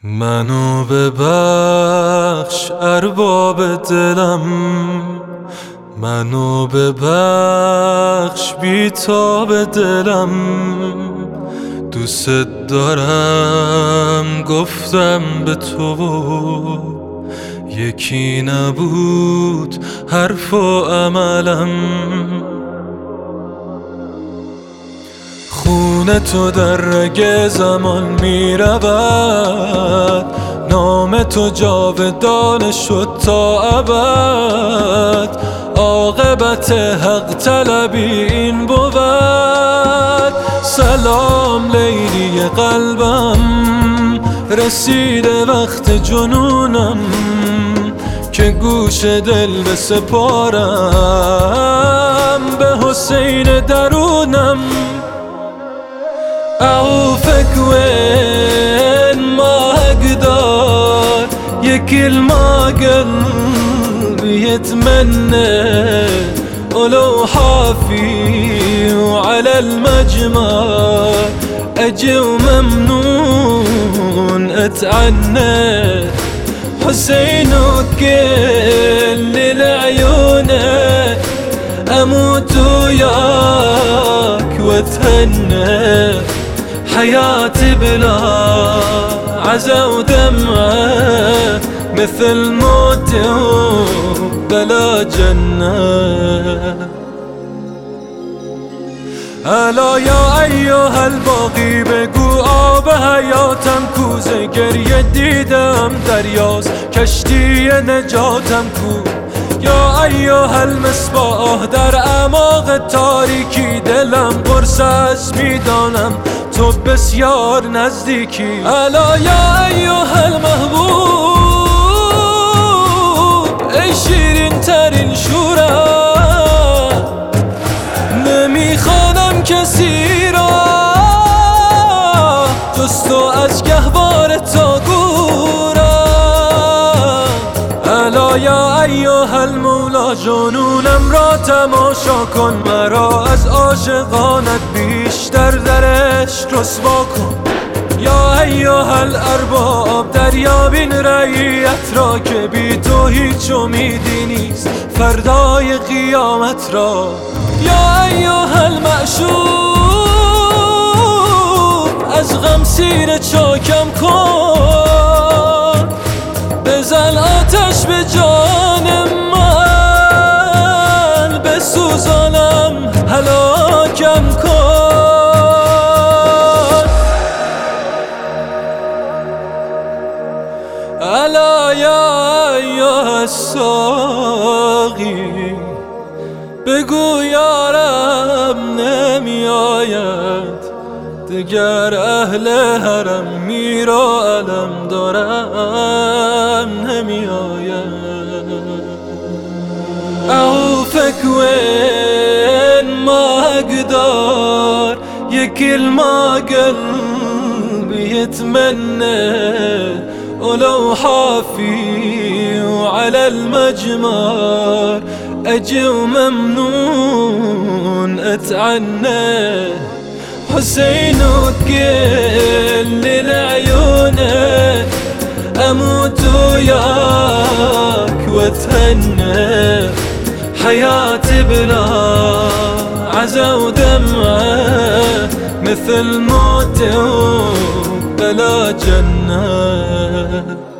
منو ببخش ارباب دلم، منو ببخش بیتاب دلم. دوست دارم گفتم به تو، یکی نبود حرف و عملم. خون تو در رگ زمان می رود، نام تو جاودان شد تا ابد. عاقبت حق طلبی این بود. سلام لیلی قلبم، رسیده وقت جنونم که گوش دل بسپارم به حسین درونم. أعوفك وين ما أقدر، يا كل ما قلبي يتمنى، ولو حافي وعلى المجمر أجي وممنون أتعنى. حسين وكل العيونك أموت وياك واتهنى. حياتي بلا عزا ودمعة، مثل موت وبلا جنة. الا یا ایها الباقی بگو آب حیاتم کو، ز گریه دیدم دریاست کشتی نجاتم کو. یا ایها المصباح در اعماق تاریکی، دلم قرص از میدانم تو بسیار نزدیکی. الا یا ایها المحبوب ای شیرین ترین شورم، نمیخوانم کسی را جز تو از گهواره تا گورم. الا یا ایها المولا جنونم را تماشا کن، مرا از عاشقانت بیشتر درش رسوا کن. یا ایها الارباب دریابین رعیت را، که بی تو هیچ امیدی نیست فردای قیامت را. یا ایها المعشوق از غم سینه چاکم کن، بزن آتش به جان من، بسوزانم هلاکم کن. الا یا ایها الساقی بگو یارم نمی آید، دگر اهل حرم میرا علم دارم نمی آید. أعوفك وين ما أقدر، يا كل ما قلبي يتمنى، ولو حافي وعلى المجمر أجي وممنون أتعنى. حسين وكل العيونك أموت وياك واتهنى. حياتي بلا عزا ودمعة، مثل موت وبلا جنة.